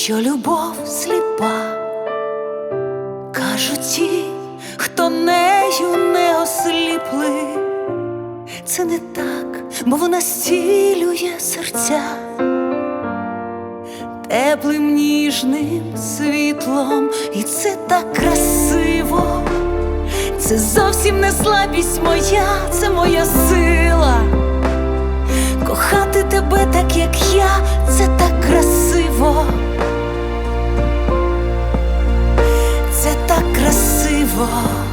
що любов сліпа. Кажуть ті, хто нею не осліпли. Це не так, бо вона зцілює серця теплим ніжним світлом. І це так красиво. Це зовсім не слабість моя, це моя сила. Кохати тебе так, як я, це так красиво. Це так красиво.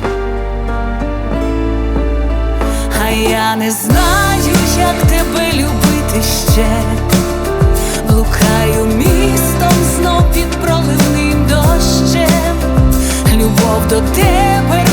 А я не знаю, як тебе любити ще. Блукаю містом знов під проливним дощем. Любов до тебе